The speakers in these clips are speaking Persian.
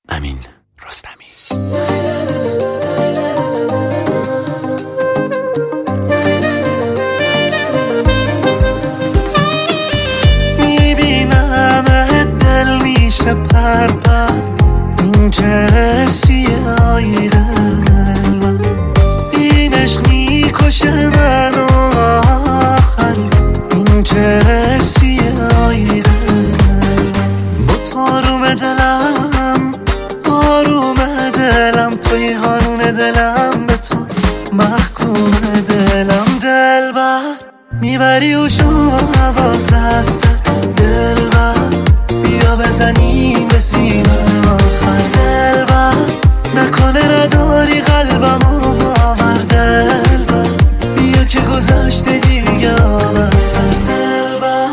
امین رستمی. میبینم دل میشه پرپر، این چه سیاهی دلم، این عشق میکشه منو آخر، این چه سیاهی دلم. با تاروم دلم آروم دلم، توی قانون دلم به تو محکوم دلم. دلبر میبری و شو حواس هست، دلبر بیا بزنیم به سینه آخر. دلبر نکنه نداری قلبم و باور، دلبر بیا که گذشته دیگه آب از سر. دلبر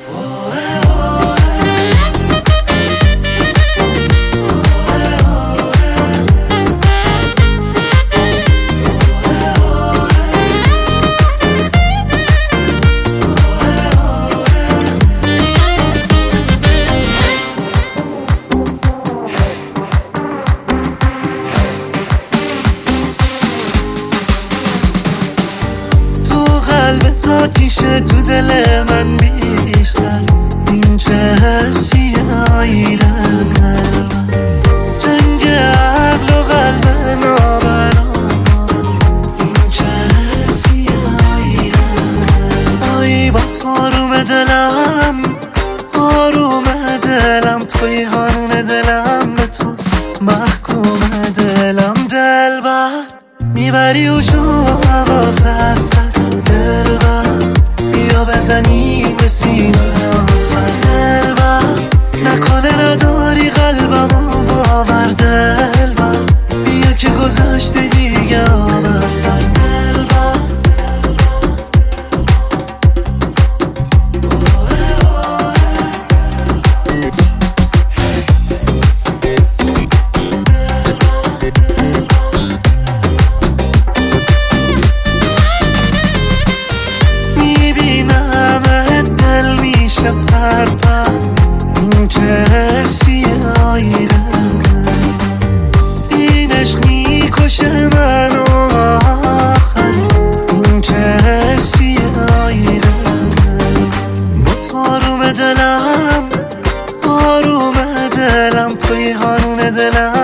قلبت آتیشه تو دل من بیشتر، این چه سیاهی دلم. جنگ عقل و قلب نابرام، این چه سیاهی دلم. آی با تاروم دلم آروم دلم، توی قانون دلم به تو محکوم دلم. دلبر میبری و شو حواس هست، دلبر بیا بزنیم به سینه آخر. دلبر نکنه نداری قلبم و باور، دلبر بیا که گذشته دیگه آب از سر. دلبر پرپر، این چه سیاهی دلم، این عشق میکشه منو آخر، این چه سیاهی دلم. با تاروم دلم آروم دلم، توی قانون دلم